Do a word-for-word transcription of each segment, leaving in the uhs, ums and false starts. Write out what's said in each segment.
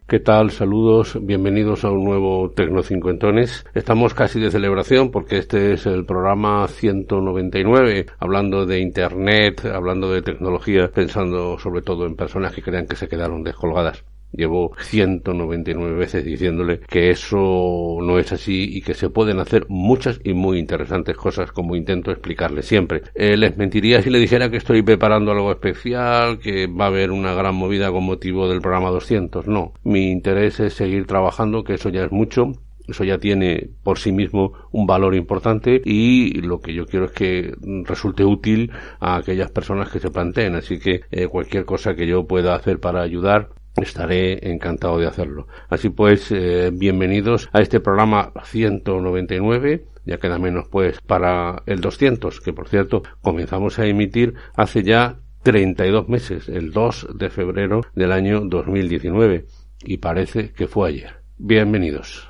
¿Qué tal? Saludos, bienvenidos a un nuevo Tecnocincuentones. Estamos casi de celebración porque este es el programa ciento noventa y nueve, hablando de Internet, hablando de tecnología, pensando sobre todo en personas que crean que se quedaron descolgadas. Llevo ciento noventa y nueve veces diciéndole que eso no es así y que se pueden hacer muchas y muy interesantes cosas, como intento explicarle siempre. Eh, les mentiría si le dijera que estoy preparando algo especial, que va a haber una gran movida con motivo del programa doscientos. No, mi interés es seguir trabajando, que eso ya es mucho. Eso ya tiene por sí mismo un valor importante y lo que yo quiero es que resulte útil a aquellas personas que se planteen. Así que eh, cualquier cosa que yo pueda hacer para ayudar, estaré encantado de hacerlo. Así pues, eh, bienvenidos a este programa ciento noventa y nueve. Ya queda menos pues para el doscientos, que por cierto comenzamos a emitir hace ya treinta y dos meses, el dos de febrero del año dos mil diecinueve. Y parece que fue ayer. Bienvenidos.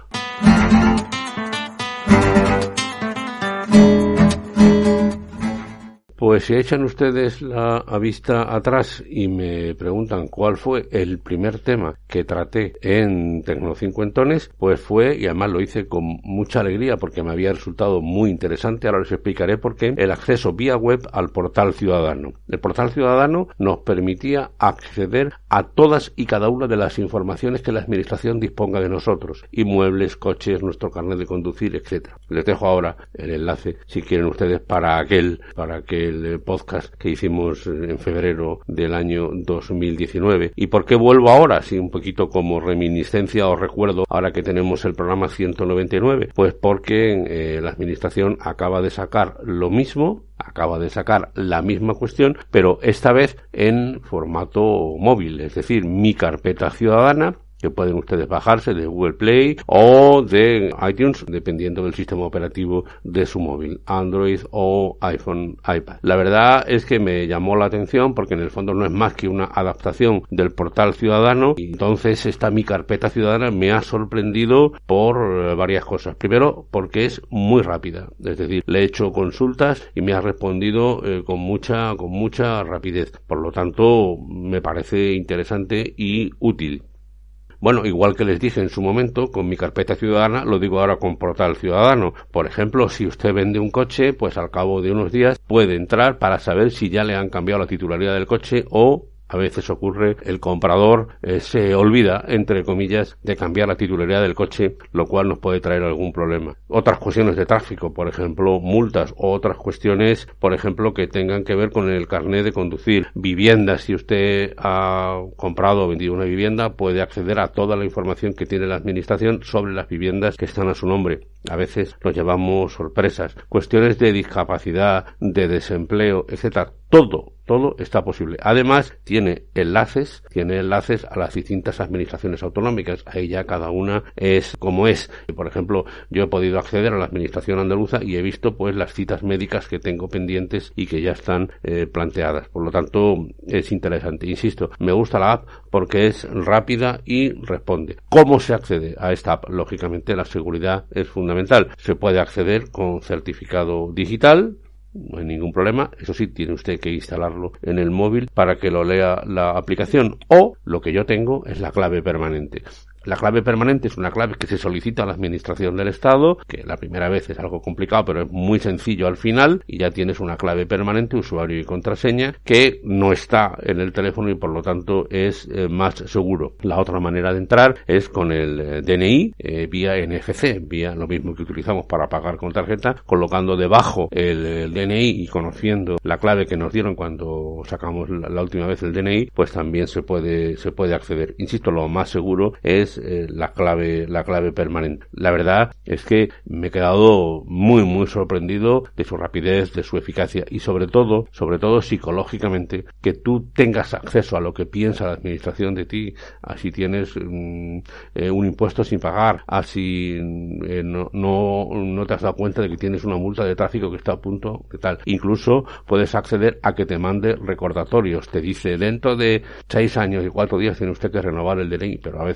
Pues si echan ustedes la vista atrás y me preguntan cuál fue el primer tema que traté en Tecnocincuentones, pues fue, y además lo hice con mucha alegría porque me había resultado muy interesante, ahora les explicaré por qué, el acceso vía web al portal ciudadano. El portal ciudadano nos permitía acceder a todas y cada una de las informaciones que la administración disponga de nosotros, inmuebles, coches, nuestro carnet de conducir, etcétera. Les dejo ahora el enlace, si quieren ustedes, para aquel, para aquel el podcast que hicimos en febrero del año dos mil diecinueve. ¿Y por qué vuelvo ahora? Sí, un poquito como reminiscencia o recuerdo ahora que tenemos el programa ciento noventa y nueve. Pues porque eh, la administración acaba de sacar lo mismo, acaba de sacar la misma cuestión, pero esta vez en formato móvil, es decir, Mi Carpeta Ciudadana, que pueden ustedes bajarse de Google Play o de iTunes, dependiendo del sistema operativo de su móvil, Android o iPhone, iPad. La verdad es que me llamó la atención porque en el fondo no es más que una adaptación del portal ciudadano, y entonces esta Mi Carpeta Ciudadana me ha sorprendido por varias cosas. Primero, porque es muy rápida, es decir, le he hecho consultas y me ha respondido eh, con mucha, con mucha rapidez. Por lo tanto, me parece interesante y útil. Bueno, igual que les dije en su momento, con Mi Carpeta Ciudadana, lo digo ahora con Portal Ciudadano. Por ejemplo, si usted vende un coche, pues al cabo de unos días puede entrar para saber si ya le han cambiado la titularidad del coche o... A veces ocurre, el comprador eh, se olvida, entre comillas, de cambiar la titularidad del coche, lo cual nos puede traer algún problema. Otras cuestiones de tráfico, por ejemplo, multas, o otras cuestiones, por ejemplo, que tengan que ver con el carnet de conducir. Viviendas, si usted ha comprado o vendido una vivienda, puede acceder a toda la información que tiene la administración sobre las viviendas que están a su nombre. A veces nos llevamos sorpresas. Cuestiones de discapacidad, de desempleo, etcétera. Todo, todo está posible. Además, tiene enlaces, tiene enlaces a las distintas administraciones autonómicas. Ahí ya cada una es como es. Por ejemplo, yo he podido acceder a la administración andaluza y he visto pues las citas médicas que tengo pendientes y que ya están eh, planteadas. Por lo tanto, es interesante. Insisto, me gusta la app porque es rápida y responde. ¿Cómo se accede a esta app? Lógicamente, la seguridad es fundamental. Se puede acceder con certificado digital. No hay ningún problema, eso sí, tiene usted que instalarlo en el móvil para que lo lea la aplicación, o lo que yo tengo es la clave permanente. La clave permanente es una clave que se solicita a la administración del Estado, que la primera vez es algo complicado, pero es muy sencillo al final, y ya tienes una clave permanente, usuario y contraseña, que no está en el teléfono y por lo tanto es eh, más seguro. La otra manera de entrar es con el eh, D N I, eh, vía N F C, vía lo mismo que utilizamos para pagar con tarjeta, colocando debajo el, el D N I y conociendo la clave que nos dieron cuando sacamos la, la última vez el D N I, pues también se puede, se puede acceder. Insisto, lo más seguro es Eh, la clave la clave permanente. La verdad es que me he quedado muy muy sorprendido de su rapidez, de su eficacia y sobre todo, sobre todo psicológicamente, que tú tengas acceso a lo que piensa la administración de ti, así tienes um, eh, un impuesto sin pagar, así eh, no, no no te has dado cuenta de que tienes una multa de tráfico que está a punto de tal. Incluso puedes acceder a que te mande recordatorios. Te dice, dentro de seis años y cuatro días tiene usted que renovar el D N I, pero a veces te dice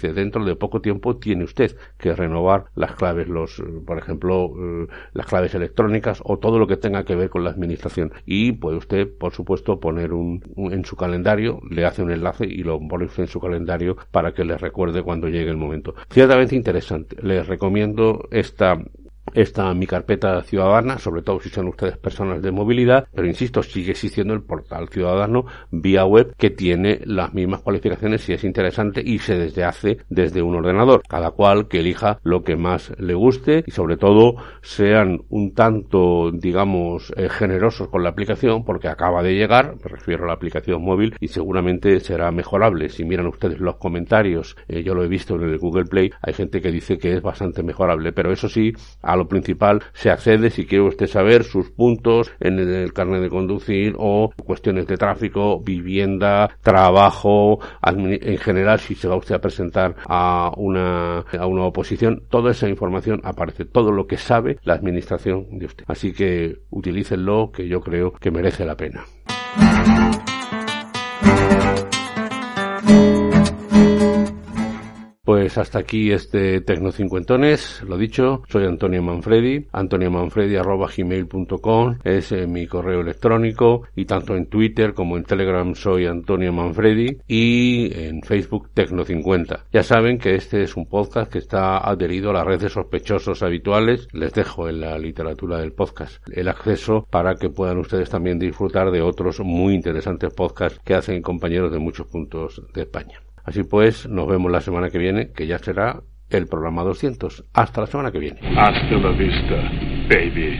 dice, dentro de poco tiempo tiene usted que renovar las claves, los, por ejemplo, eh, las claves electrónicas o todo lo que tenga que ver con la administración. Y puede usted, por supuesto, poner un, un en su calendario, le hace un enlace y lo pone usted en su calendario para que le recuerde cuando llegue el momento. Ciertamente interesante. Les recomiendo esta Esta mi carpeta ciudadana, sobre todo si son ustedes personas de movilidad, pero insisto, sigue existiendo el portal ciudadano vía web que tiene las mismas cualificaciones y es interesante y se desde hace desde un ordenador. Cada cual que elija lo que más le guste y sobre todo sean un tanto, digamos, eh, generosos con la aplicación porque acaba de llegar, me refiero a la aplicación móvil y seguramente será mejorable. Si miran ustedes los comentarios, eh, yo lo he visto en el Google Play, hay gente que dice que es bastante mejorable, pero eso sí, a lo principal se accede si quiere usted saber sus puntos en el carnet de conducir o cuestiones de tráfico, vivienda, trabajo, en general si se va usted a presentar a una a una oposición, toda esa información aparece, todo lo que sabe la administración de usted. Así que utilícenlo, que yo creo que merece la pena. Pues hasta aquí este Tecnocincuentones, lo dicho, soy Antonio Manfredi, antoniomanfredi arroba gmail punto com es eh, mi correo electrónico y tanto en Twitter como en Telegram soy Antonio Manfredi y en Facebook Tecno cincuenta. Ya saben que este es un podcast que está adherido a las redes de sospechosos habituales, les dejo en la literatura del podcast el acceso para que puedan ustedes también disfrutar de otros muy interesantes podcasts que hacen compañeros de muchos puntos de España. Así pues, nos vemos la semana que viene, que ya será el programa doscientos. Hasta la semana que viene. Hasta la vista, baby.